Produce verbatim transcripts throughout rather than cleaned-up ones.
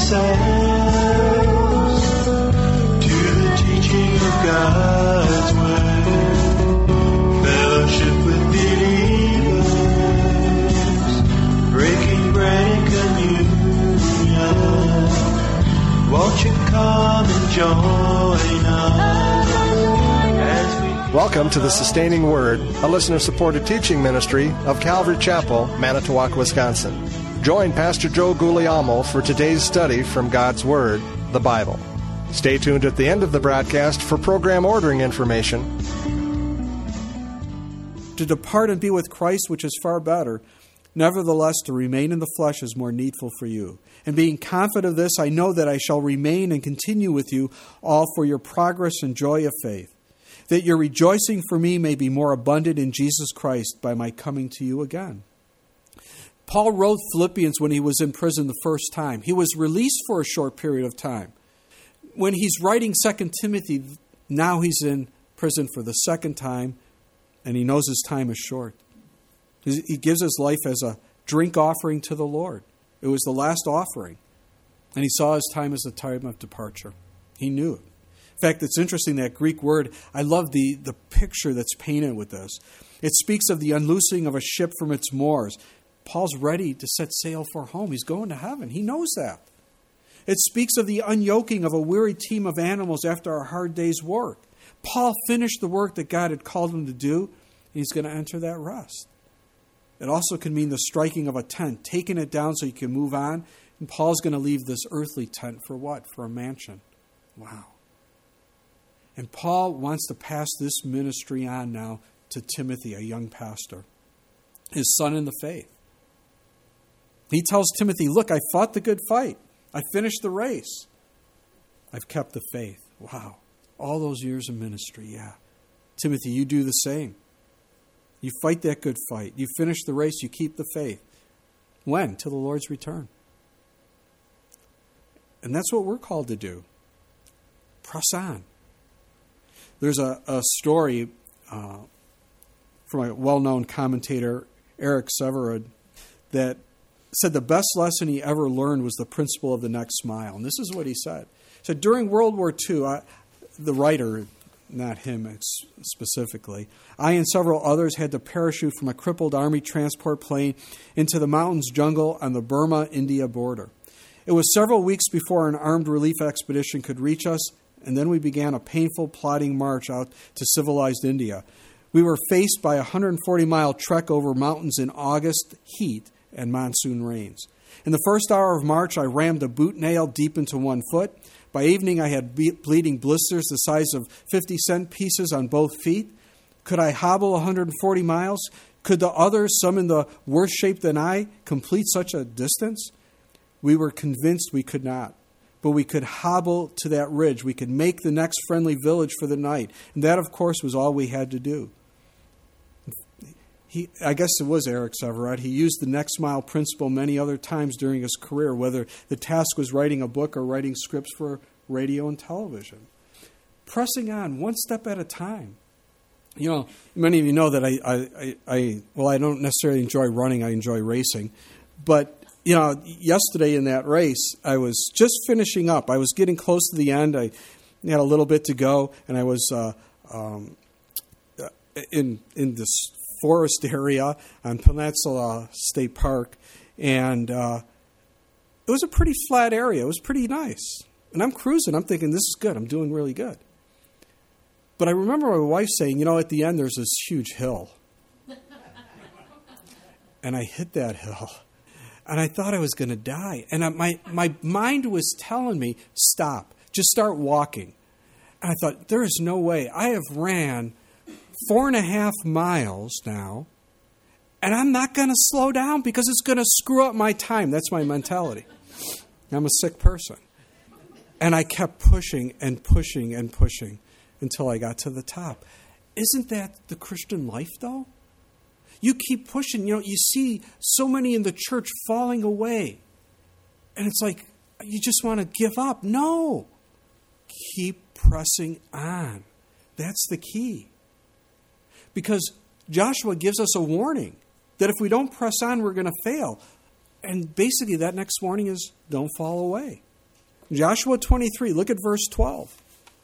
ourselves to the teaching of God's Word, fellowship with believers, breaking bread and communion. Won't you come and join us as we... Welcome to the Sustaining Word, a listener-supported teaching ministry of Calvary Chapel, Manitowoc, Wisconsin. Join Pastor Joe Guglielmo for today's study from God's Word, the Bible. Stay tuned at the end of the broadcast for program ordering information. To depart and be with Christ, which is far better. Nevertheless, to remain in the flesh is more needful for you. And being confident of this, I know that I shall remain and continue with you all for your progress and joy of faith, that your rejoicing for me may be more abundant in Jesus Christ by my coming to you again. Paul wrote Philippians when he was in prison the first time. He was released for a short period of time. When he's writing Second Timothy, now he's in prison for the second time, and he knows his time is short. He gives his life as a drink offering to the Lord. It was the last offering, and he saw his time as the time of departure. He knew it. In fact, it's interesting, that Greek word, I love the, the picture that's painted with this. It speaks of the unloosing of a ship from its moors. Paul's ready to set sail for home. He's going to heaven. He knows that. It speaks of the unyoking of a weary team of animals after a hard day's work. Paul finished the work that God had called him to do, and he's going to enter that rest. It also can mean the striking of a tent, taking it down so you can move on. And Paul's going to leave this earthly tent for what? For a mansion. Wow. And Paul wants to pass this ministry on now to Timothy, a young pastor, his son in the faith. He tells Timothy, look, I fought the good fight. I finished the race. I've kept the faith. Wow. All those years of ministry, yeah. Timothy, you do the same. You fight that good fight. You finish the race. You keep the faith. When? Till the Lord's return. And that's what we're called to do. Press on. There's a, a story uh, from a well-known commentator, Eric Severard, that said the best lesson he ever learned was the principle of the next smile. And this is what he said. He said, during World War Two, I, the writer, not him specifically, I and several others had to parachute from a crippled Army transport plane into the mountains jungle on the Burma-India border. It was several weeks before an armed relief expedition could reach us, and then we began a painful, plodding march out to civilized India. We were faced by a one hundred forty mile trek over mountains in August heat and monsoon rains. In the first hour of March, I rammed a boot nail deep into one foot. By evening, I had bleeding blisters the size of fifty cent pieces on both feet. Could I hobble one hundred forty miles? Could the others, some in the worse shape than I, complete such a distance? We were convinced we could not. But we could hobble to that ridge. We could make the next friendly village for the night. And that, of course, was all we had to do. He, I guess it was Eric Severard. He used the next mile principle many other times during his career, whether the task was writing a book or writing scripts for radio and television. Pressing on one step at a time. You know, many of you know that I, I, I, well, I don't necessarily enjoy running. I enjoy racing. But, you know, yesterday in that race, I was just finishing up. I was getting close to the end. I had a little bit to go, and I was uh, um, in in this forest area on Peninsula State Park, and uh, it was a pretty flat area. It was pretty nice. And I'm cruising. I'm thinking, this is good. I'm doing really good. But I remember my wife saying, you know, at the end there's this huge hill. And I hit that hill. And I thought I was going to die. And I, my, my mind was telling me, stop. Just start walking. And I thought, there is no way. I have ran four and a half miles now, and I'm not going to slow down because it's going to screw up my time. That's my mentality. I'm a sick person. And I kept pushing and pushing and pushing until I got to the top. Isn't that the Christian life, though? You keep pushing. You know, you see so many in the church falling away. And it's like, you just want to give up. No. Keep pressing on. That's the key. Because Joshua gives us a warning that if we don't press on, we're going to fail. And basically that next warning is don't fall away. Joshua twenty-three, look at verse twelve.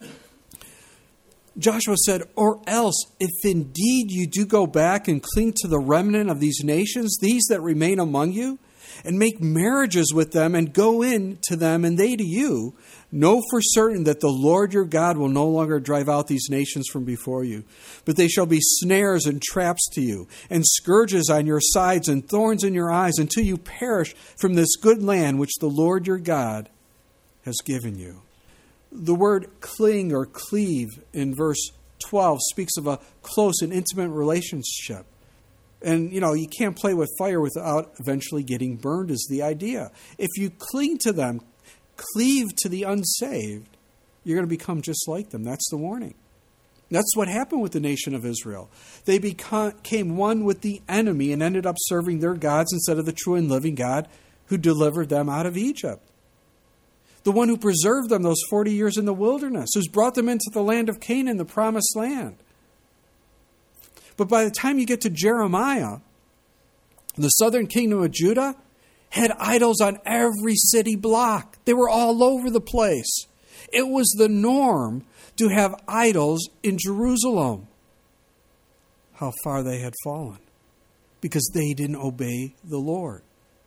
Joshua said, or else, if indeed you do go back and cling to the remnant of these nations, these that remain among you, and make marriages with them and go in to them and they to you, know for certain that the Lord your God will no longer drive out these nations from before you, but they shall be snares and traps to you, and scourges on your sides and thorns in your eyes, until you perish from this good land which the Lord your God has given you. The word cling or cleave in verse twelve speaks of a close and intimate relationship. And, you know, you can't play with fire without eventually getting burned is the idea. If you cling to them, cleave to the unsaved, you're going to become just like them. That's the warning. That's what happened with the nation of Israel. They became one with the enemy and ended up serving their gods instead of the true and living God who delivered them out of Egypt. The one who preserved them those forty years in the wilderness, who's brought them into the land of Canaan, the promised land. But by the time you get to Jeremiah, the southern kingdom of Judah had idols on every city block. They were all over the place. It was the norm to have idols in Jerusalem. How far they had fallen, because they didn't obey the Lord.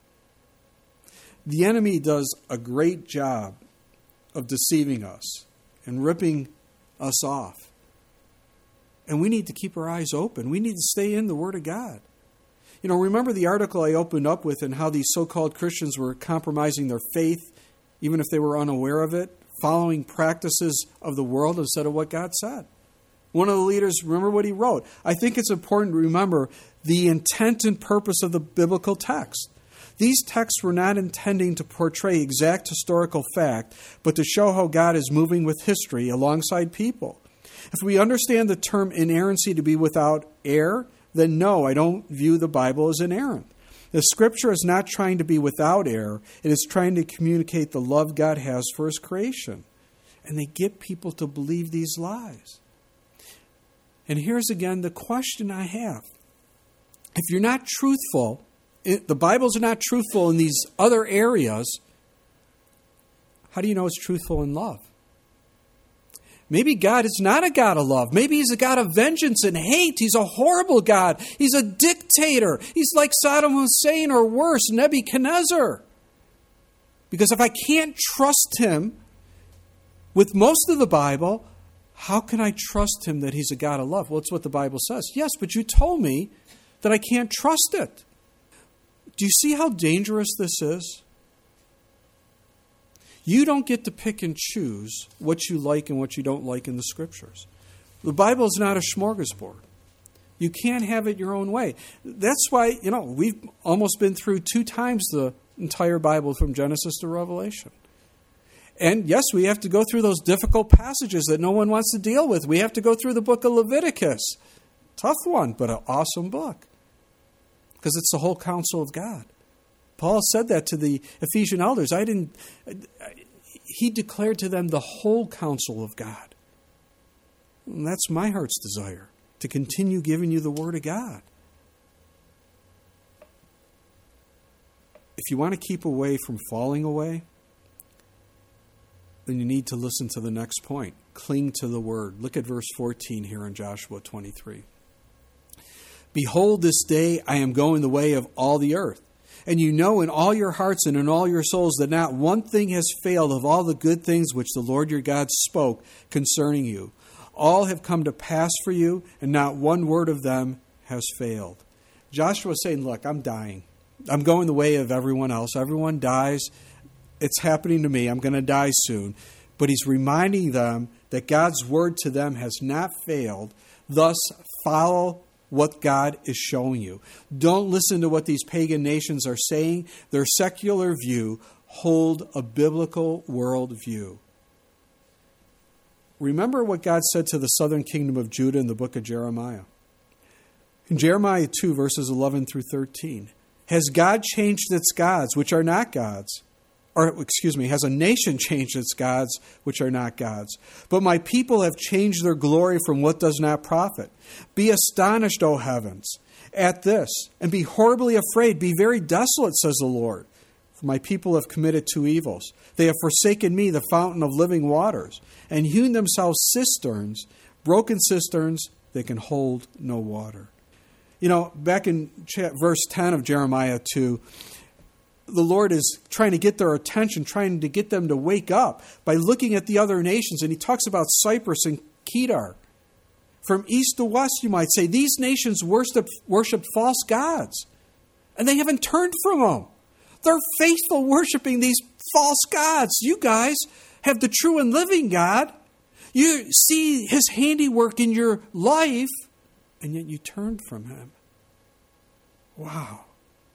The enemy does a great job of deceiving us and ripping us off. And we need to keep our eyes open. We need to stay in the Word of God. You know, remember the article I opened up with and how these so-called Christians were compromising their faith, even if they were unaware of it, following practices of the world instead of what God said. One of the leaders, remember what he wrote? I think it's important to remember the intent and purpose of the biblical text. These texts were not intending to portray exact historical fact, but to show how God is moving with history alongside people. If we understand the term inerrancy to be without error, then no, I don't view the Bible as inerrant. The Scripture is not trying to be without error. It is trying to communicate the love God has for His creation. And they get people to believe these lies. And here's again the question I have. If you're not truthful, if the Bible's not truthful in these other areas, how do you know it's truthful in love? Maybe God is not a God of love. Maybe He's a God of vengeance and hate. He's a horrible God. He's a dictator. He's like Saddam Hussein or worse, Nebuchadnezzar. Because if I can't trust Him with most of the Bible, how can I trust Him that He's a God of love? Well, it's what the Bible says. Yes, but you told me that I can't trust it. Do you see how dangerous this is? You don't get to pick and choose what you like and what you don't like in the Scriptures. The Bible is not a smorgasbord. You can't have it your own way. That's why, you know, we've almost been through two times the entire Bible from Genesis to Revelation. And yes, we have to go through those difficult passages that no one wants to deal with. We have to go through the book of Leviticus. Tough one, but an awesome book. Because it's the whole counsel of God. Paul said that to the Ephesian elders. I didn't. He declared to them the whole counsel of God. And that's my heart's desire, to continue giving you the Word of God. If you want to keep away from falling away, then you need to listen to the next point. Cling to the Word. Look at verse fourteen here in Joshua twenty-three. Behold, this day I am going the way of all the earth. And you know in all your hearts and in all your souls that not one thing has failed of all the good things which the Lord your God spoke concerning you. All have come to pass for you, and not one word of them has failed. Joshua is saying, look, I'm dying. I'm going the way of everyone else. Everyone dies. It's happening to me. I'm going to die soon. But he's reminding them that God's word to them has not failed. Thus, follow what God is showing you. Don't listen to what these pagan nations are saying. Their secular view. Hold a biblical world view. Remember what God said to the southern kingdom of Judah in the book of Jeremiah. In Jeremiah two, verses eleven through thirteen. Has God changed its gods, which are not gods? Or, excuse me, has a nation changed its gods, which are not gods? But my people have changed their glory from what does not profit. Be astonished, O heavens, at this, and be horribly afraid. Be very desolate, says the Lord. my people have committed two evils. They have forsaken me, the fountain of living waters, and hewn themselves cisterns, broken cisterns that can hold no water. You know, back in verse ten of Jeremiah two, the Lord is trying to get their attention, trying to get them to wake up by looking at the other nations. And he talks about Cyprus and Kedar. From east to west, you might say, these nations worship, worship false gods. And they haven't turned from them. They're faithful worshiping these false gods. You guys have the true and living God. You see his handiwork in your life, and yet you turned from him. Wow.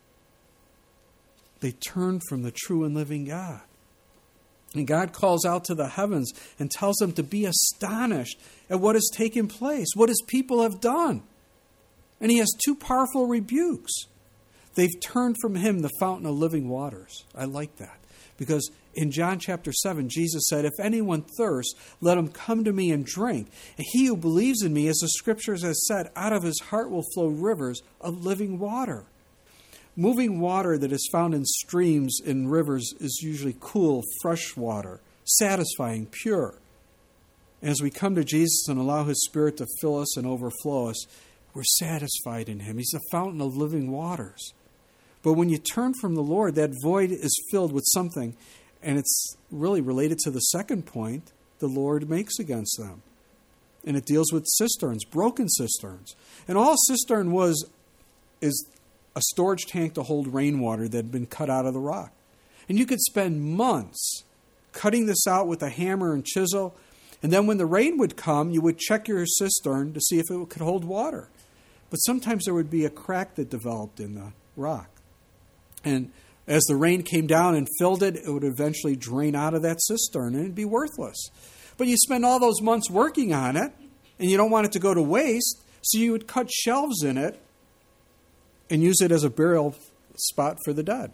They turned from the true and living God. And God calls out to the heavens and tells them to be astonished at what has taken place, what his people have done. And he has two powerful rebukes. They've turned from him, the fountain of living waters. I like that. Because in John chapter seven, Jesus said, if anyone thirsts, let him come to me and drink. And he who believes in me, as the scriptures have said, out of his heart will flow rivers of living water. Moving water that is found in streams and rivers is usually cool, fresh water, satisfying, pure. And as we come to Jesus and allow his Spirit to fill us and overflow us, we're satisfied in him. He's the fountain of living waters. But when you turn from the Lord, that void is filled with something, and it's really related to the second point the Lord makes against them. And it deals with cisterns, broken cisterns. And all a cistern was is a storage tank to hold rainwater that had been cut out of the rock. And you could spend months cutting this out with a hammer and chisel, and then when the rain would come, you would check your cistern to see if it could hold water. But sometimes there would be a crack that developed in the rock. And as the rain came down and filled it, it would eventually drain out of that cistern, and it'd be worthless. But you spend all those months working on it, and you don't want it to go to waste, so you would cut shelves in it and use it as a burial spot for the dead.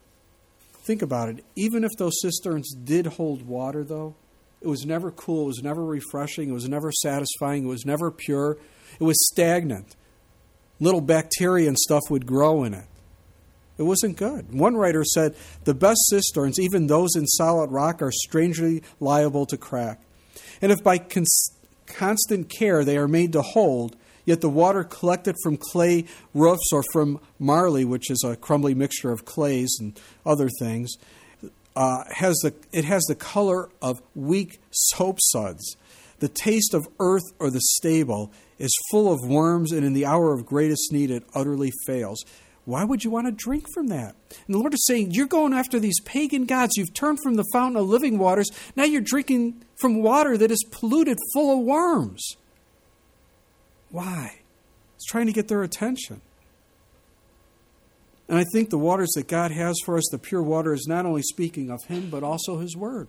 Think about it. Even if those cisterns did hold water, though, it was never cool, it was never refreshing, it was never satisfying, it was never pure. It was stagnant. Little bacteria and stuff would grow in it. It wasn't good. One writer said, the best cisterns, even those in solid rock, are strangely liable to crack. And if by cons- constant care they are made to hold, yet the water collected from clay roofs or from marley, which is a crumbly mixture of clays and other things, uh, has the it has the color of weak soap suds. The taste of earth or the stable is full of worms, and in the hour of greatest need it utterly fails. Why would you want to drink from that? And the Lord is saying, you're going after these pagan gods. You've turned from the fountain of living waters. Now you're drinking from water that is polluted, full of worms. Why? It's trying to get their attention. And I think the waters that God has for us, the pure water, is not only speaking of him, but also his word.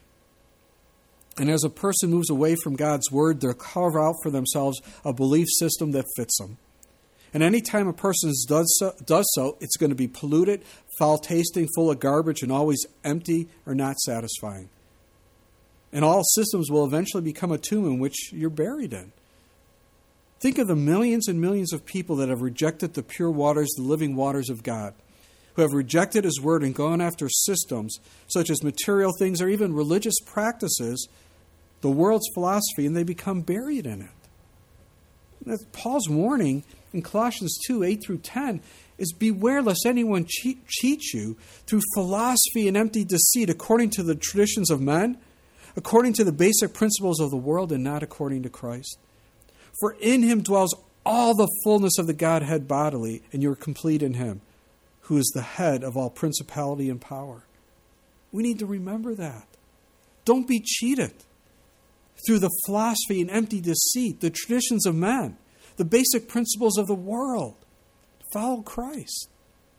And as a person moves away from God's word, they'll carve out for themselves a belief system that fits them. And any time a person does so, does so, it's going to be polluted, foul-tasting, full of garbage, and always empty or not satisfying. And all systems will eventually become a tomb in which you're buried in. Think of the millions and millions of people that have rejected the pure waters, the living waters of God, who have rejected his word and gone after systems such as material things or even religious practices, the world's philosophy, and they become buried in it. That's Paul's warning in Colossians two, eight through ten is beware lest anyone cheat, cheat you through philosophy and empty deceit according to the traditions of men, according to the basic principles of the world, and not according to Christ. For in him dwells all the fullness of the Godhead bodily, and you are complete in him, who is the head of all principality and power. We need to remember that. Don't be cheated through the philosophy and empty deceit, the traditions of men, the basic principles of the world. Follow Christ.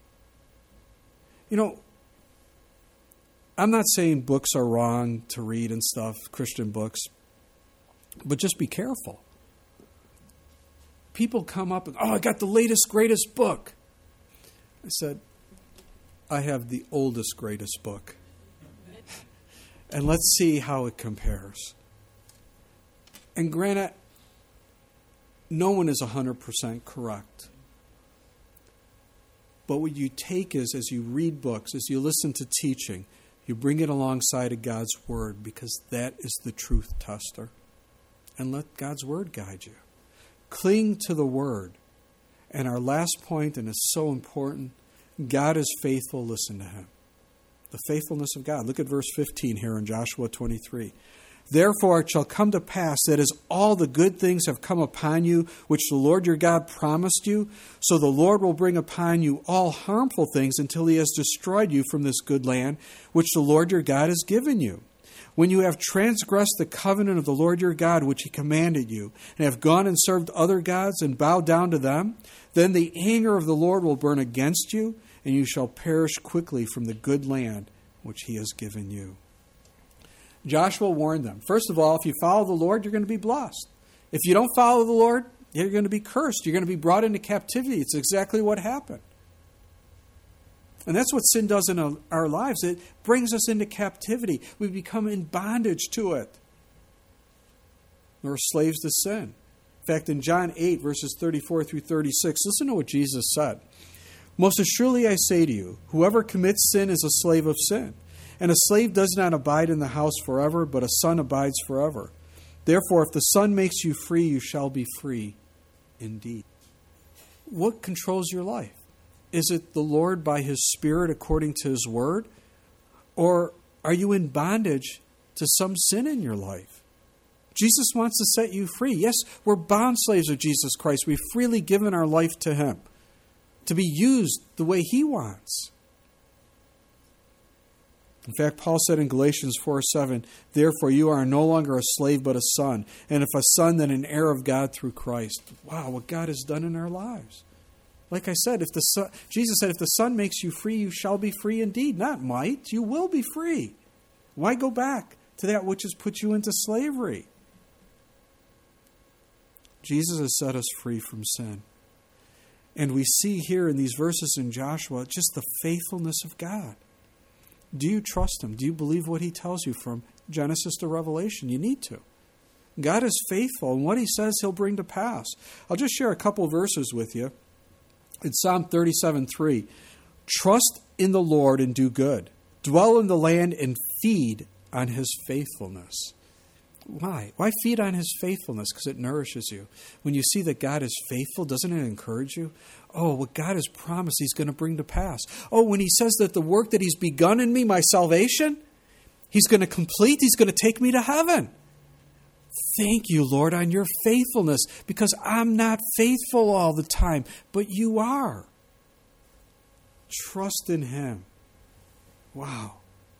You know, I'm not saying books are wrong to read and stuff, Christian books, but just be careful. People come up and, oh, I got the latest, greatest book. I said, I have the oldest, greatest book. And let's see how it compares. And granted, no one is one hundred percent correct. But what you take is, as you read books, as you listen to teaching, you bring it alongside of God's Word, because that is the truth tester. And let God's Word guide you. Cling to the Word. And our last point, and it's so important, God is faithful, listen to Him. The faithfulness of God. Look at verse fifteen here in Joshua twenty-three. Therefore it shall come to pass that as all the good things have come upon you, which the Lord your God promised you, so the Lord will bring upon you all harmful things until He has destroyed you from this good land, which the Lord your God has given you. When you have transgressed the covenant of the Lord your God, which He commanded you, and have gone and served other gods and bowed down to them, then the anger of the Lord will burn against you, and you shall perish quickly from the good land which He has given you. Joshua warned them. First of all, if you follow the Lord, you're going to be blessed. If you don't follow the Lord, you're going to be cursed. You're going to be brought into captivity. It's exactly what happened. And that's what sin does in our lives. It brings us into captivity. We become in bondage to it. We're slaves to sin. In fact, in John eight, verses thirty-four through thirty-six, listen to what Jesus said. Most assuredly I say to you, whoever commits sin is a slave of sin. And a slave does not abide in the house forever, but a son abides forever. Therefore, if the Son makes you free, you shall be free indeed. What controls your life? Is it the Lord by His Spirit according to His Word? Or are you in bondage to some sin in your life? Jesus wants to set you free. Yes, we're bond slaves of Jesus Christ. We've freely given our life to Him to be used the way He wants. In fact, Paul said in Galatians four seven, therefore you are no longer a slave but a son, and if a son, then an heir of God through Christ. Wow, what God has done in our lives. Like I said, if the son, Jesus said, if the Son makes you free, you shall be free indeed. Not might, you will be free. Why go back to that which has put you into slavery? Jesus has set us free from sin. And we see here in these verses in Joshua just the faithfulness of God. Do you trust Him? Do you believe what He tells you from Genesis to Revelation? You need to. God is faithful, and what He says He'll bring to pass. I'll just share a couple verses with you. In Psalm thirty-seven three, trust in the Lord and do good. Dwell in the land and feed on His faithfulness. Why? Why feed on His faithfulness? Because it nourishes you. When you see that God is faithful, doesn't it encourage you? Oh, what God has promised He's going to bring to pass. Oh, when He says that the work that He's begun in me, my salvation, He's going to complete, He's going to take me to heaven. Thank you, Lord, on your faithfulness, because I'm not faithful all the time, but you are. Trust in Him. Wow.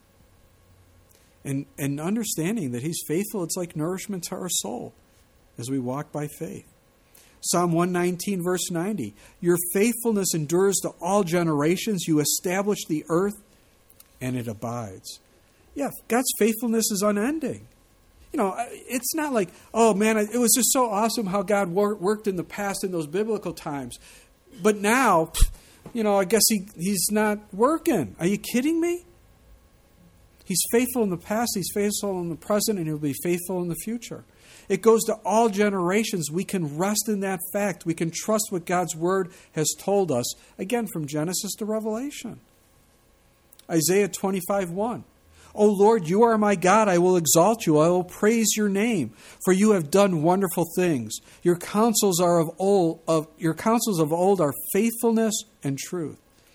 And, and understanding that He's faithful, it's like nourishment to our soul as we walk by faith. Psalm one nineteen, verse ninety, your faithfulness endures to all generations. You establish the earth, and it abides. Yeah, God's faithfulness is unending. You know, it's not like, oh man, it was just so awesome how God worked in the past in those biblical times. But now, you know, I guess he, He's not working. Are you kidding me? He's faithful in the past, He's faithful in the present, and He'll be faithful in the future. It goes to all generations. We can rest in that fact. We can trust what God's Word has told us, again, from Genesis to Revelation. Isaiah twenty-five one. O Lord, you are my God. I will exalt you. I will praise your name, for you have done wonderful things. Your counsels are of old, of your counsels of old are faithfulness and truth.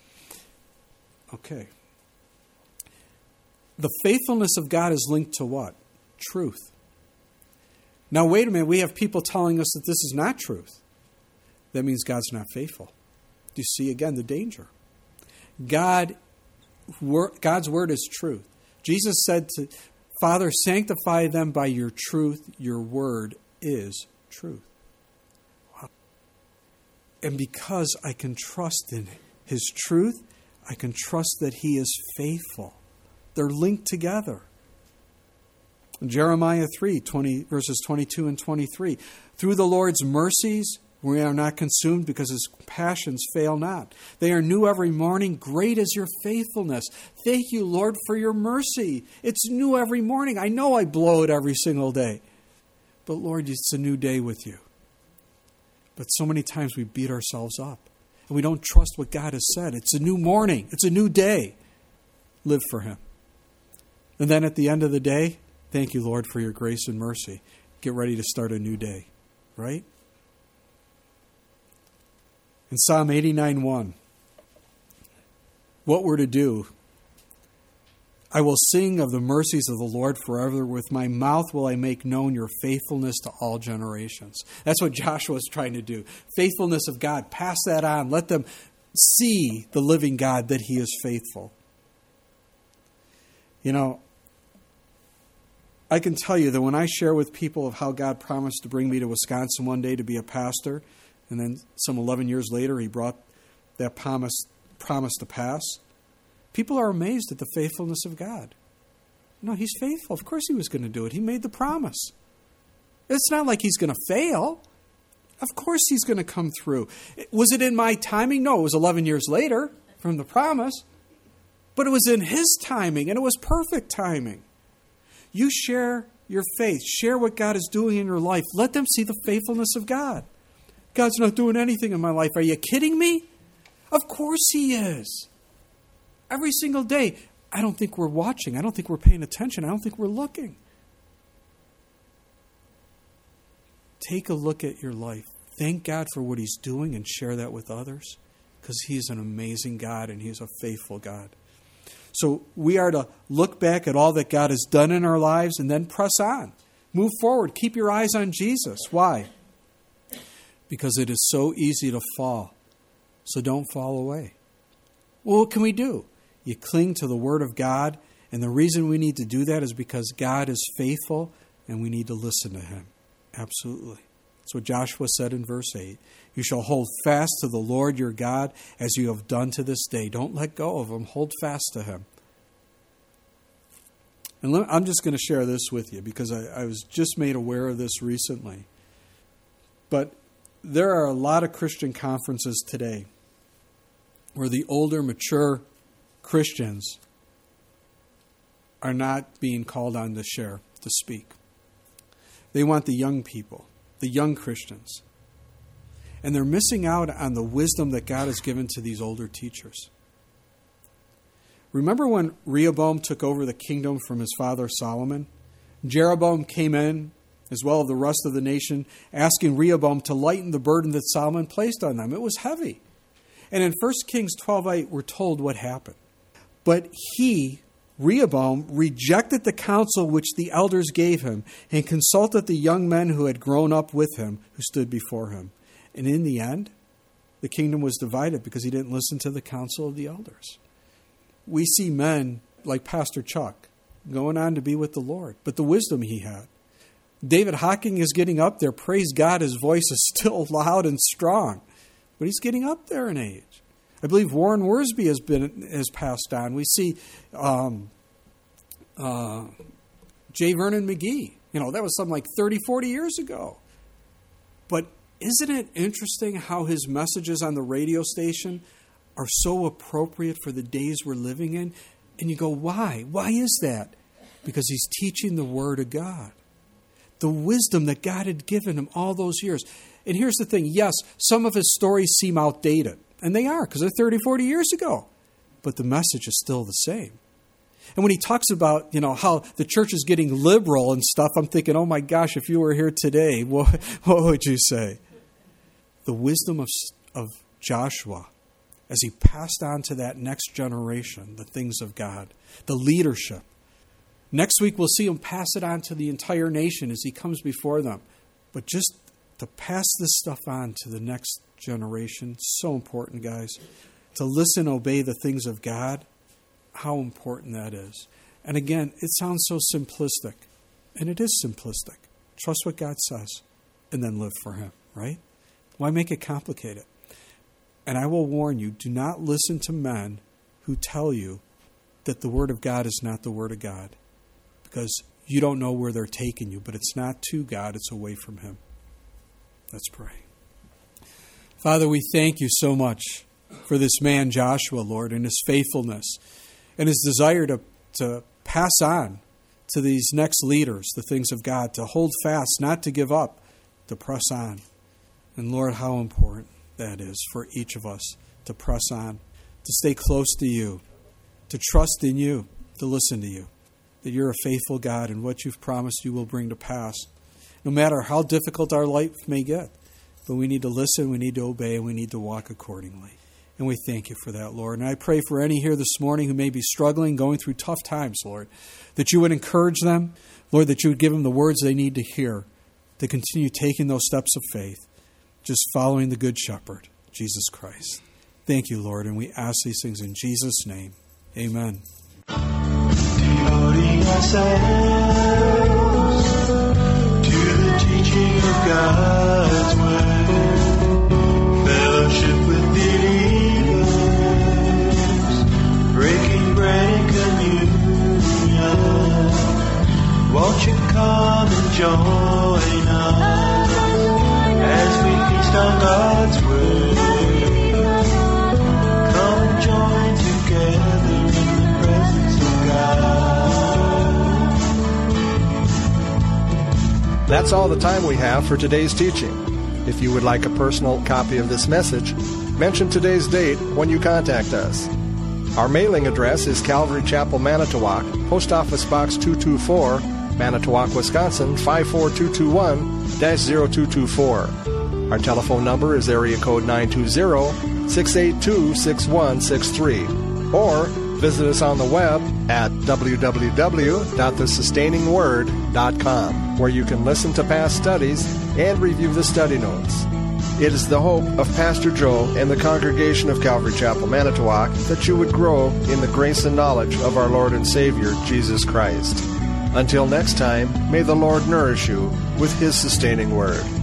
Okay. The faithfulness of God is linked to what? Truth. Now, wait a minute. We have people telling us that this is not truth. That means God's not faithful. Do you see, again, the danger? God, God's word is truth. Jesus said to Father, sanctify them by your truth. Your word is truth. Wow. And because I can trust in His truth, I can trust that He is faithful. They're linked together. Jeremiah three, twenty, verses twenty-two and twenty-three. Through the Lord's mercies, we are not consumed because His passions fail not. They are new every morning. Great is your faithfulness. Thank you, Lord, for your mercy. It's new every morning. I know I blow it every single day. But Lord, it's a new day with you. But so many times we beat ourselves up. and we don't trust what God has said. It's a new morning. It's a new day. Live for him. And then at the end of the day, thank you, Lord, for your grace and mercy. Get ready to start a new day, right? In Psalm eighty-nine one, what we're to do, I will sing of the mercies of the Lord forever. With my mouth will I make known your faithfulness to all generations. That's what Joshua is trying to do. Faithfulness of God. Pass that on. Let them see the living God, that he is faithful. You know, I can tell you that when I share with people of how God promised to bring me to Wisconsin one day to be a pastor, and then some eleven years later he brought that promise, promise to pass, people are amazed at the faithfulness of God. No, he's faithful. Of course he was going to do it. He made the promise. It's not like he's going to fail. Of course he's going to come through. Was it in my timing? No, it was eleven years later from the promise. But it was in his timing, and it was perfect timing. You share your faith. Share what God is doing in your life. Let them see the faithfulness of God. God's not doing anything in my life. Are you kidding me? Of course he is. Every single day. I don't think we're watching. I don't think we're paying attention. I don't think we're looking. Take a look at your life. Thank God for what he's doing and share that with others, because he's an amazing God and he's a faithful God. So we are to look back at all that God has done in our lives and then press on. Move forward. Keep your eyes on Jesus. Why? Because it is so easy to fall. So don't fall away. Well, what can we do? You cling to the Word of God, and the reason we need to do that is because God is faithful and we need to listen to him. Absolutely. That's what Joshua said in verse eight. You shall hold fast to the Lord your God as you have done to this day. Don't let go of him. Hold fast to him. And let, I'm just going to share this with you because I, I was just made aware of this recently. But there are a lot of Christian conferences today where the older, mature Christians are not being called on to share, to speak. They want the young people, the young Christians. And they're missing out on the wisdom that God has given to these older teachers. Remember when Rehoboam took over the kingdom from his father Solomon? Jeroboam came in, as well as the rest of the nation, asking Rehoboam to lighten the burden that Solomon placed on them. It was heavy. And in First Kings twelve eight, we're told what happened. But he, Rehoboam, rejected the counsel which the elders gave him and consulted the young men who had grown up with him, who stood before him. And in the end, the kingdom was divided because he didn't listen to the counsel of the elders. We see men like Pastor Chuck going on to be with the Lord, but the wisdom he had. David Hocking is getting up there. Praise God, his voice is still loud and strong, but he's getting up there in age. I believe Warren Worsby has been has passed on. We see um, uh, J. Vernon McGee. You know, that was something like thirty, forty years ago. But isn't it interesting how his messages on the radio station are so appropriate for the days we're living in? And you go, why? Why is that? Because he's teaching the Word of God. The wisdom that God had given him all those years. And here's the thing. Yes, some of his stories seem outdated. And they are, because they're thirty, forty years ago. But the message is still the same. And when he talks about, you know, how the church is getting liberal and stuff, I'm thinking, oh my gosh, if you were here today, what, what would you say? The wisdom of, of Joshua, as he passed on to that next generation, the things of God, the leadership. Next week, we'll see him pass it on to the entire nation as he comes before them. But just to pass this stuff on to the next generation, so important, guys. To listen, obey the things of God, how important that is. And again, it sounds so simplistic. And it is simplistic. Trust what God says and then live for him, right? Why make it complicated? And I will warn you, do not listen to men who tell you that the Word of God is not the Word of God. Because you don't know where they're taking you, but it's not to God, it's away from him. Let's pray. Father, we thank you so much for this man, Joshua, Lord, and his faithfulness and his desire to, to pass on to these next leaders the things of God, to hold fast, not to give up, to press on. And Lord, how important. that is for each of us to press on, to stay close to you, to trust in you, to listen to you, that you're a faithful God and what you've promised you will bring to pass, no matter how difficult our life may get. But we need to listen, we need to obey, and we need to walk accordingly. And we thank you for that, Lord. And I pray for any here this morning who may be struggling, going through tough times, Lord, that you would encourage them, Lord, that you would give them the words they need to hear to continue taking those steps of faith, just following the Good Shepherd, Jesus Christ. Thank you, Lord, and we ask these things in Jesus' name. Amen. Devoting ourselves to the teaching of God's Word, fellowship with believers, breaking bread and communion. Won't you come and join us as we feast on God's Word? Come and join together in the presence of God. That's all the time we have for today's teaching. If you would like a personal copy of this message, mention today's date when you contact us. Our mailing address is Calvary Chapel, Manitowoc, Post Office Box two two four, Manitowoc, Wisconsin five four two two one dash zero two two four. Our telephone number is area code nine two zero, six eight two, six one six three. Or visit us on the web at w w w dot the sustaining word dot com, where you can listen to past studies and review the study notes. It is the hope of Pastor Joe and the congregation of Calvary Chapel, Manitowoc, that you would grow in the grace and knowledge of our Lord and Savior, Jesus Christ. Until next time, may the Lord nourish you with His sustaining word.